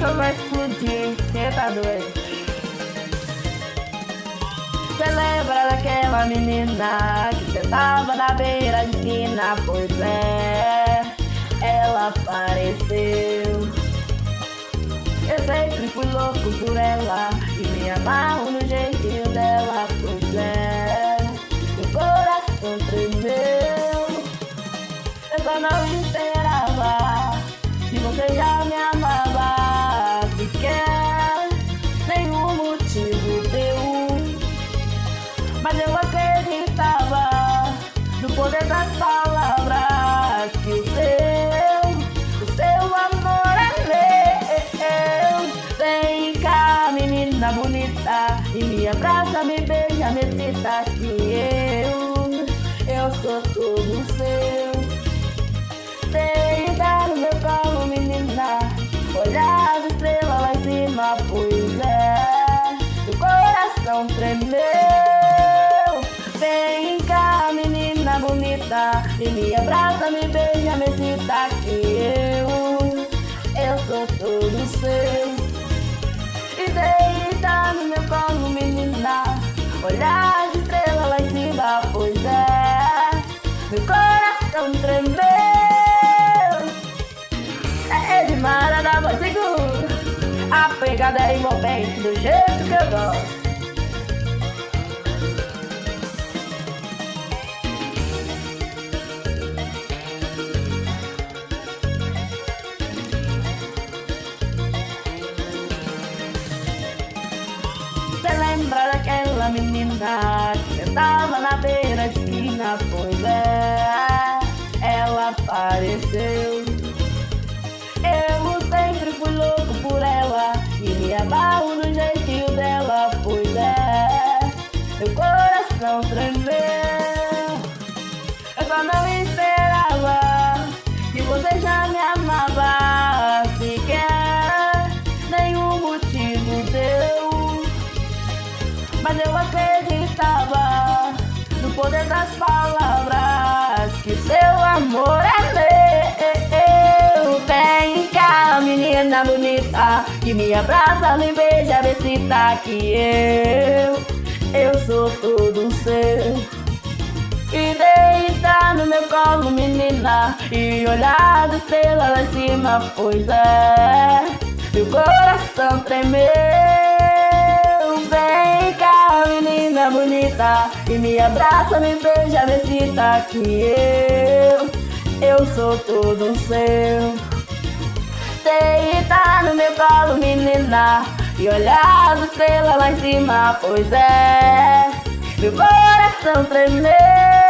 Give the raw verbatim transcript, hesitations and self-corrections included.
vai explodir, cê tá doido? Cê lembra daquela menina que cê tava na beira de esquina? Pois é, ela apareceu. Eu sempre fui louco por ela e me amarro no jeitinho dela. Pois é, meu coração tremeu. Eu só não esperava que você já me amava sequer. Nenhum motivo deu, mas eu acreditava no poder das palavras. Que o seu, o seu amor é meu. Vem cá, menina bonita, e me abraça, me beija, me excita. Que eu, eu sou todo seu. Deita no meu colo, menina, olhar as estrelas lá em cima. Pois é, meu coração tremeu. Vem cá, menina bonita, e me abraça, me beija, me excita. Que eu, eu sou todo seu. E deita no meu colo, menina, olhar as estrelas lá em cima. Pois é, meu coração tremeu. É de Mara da voz segura, a pegada é envolvente do jeito que eu gosto. Cê lembra daquela menina que sentava na beira de esquina? Pois é, ela apareceu. Eu sempre fui louco por ela e me amarro no jeitinho dela. Pois é, meu coração tremeu. Eu só não esperava que você já me amava sequer. Nenhum motivo deu, mas eu acreditava no poder das palavras. Que seu amor é meu. Vem cá, menina bonita, que me abraça, me beija, me excita. Que eu, eu sou todo seu. E deita no meu colo, menina, e olhar as estrelas lá em cima. Pois é, meu coração tremeu. Vem cá, menina bonita, e me abraça, me beija, me excita. Que eu, eu sou todo seu. Deita no meu colo, menina, e olhar as estrelas lá em cima. Pois é, meu coração tremeu.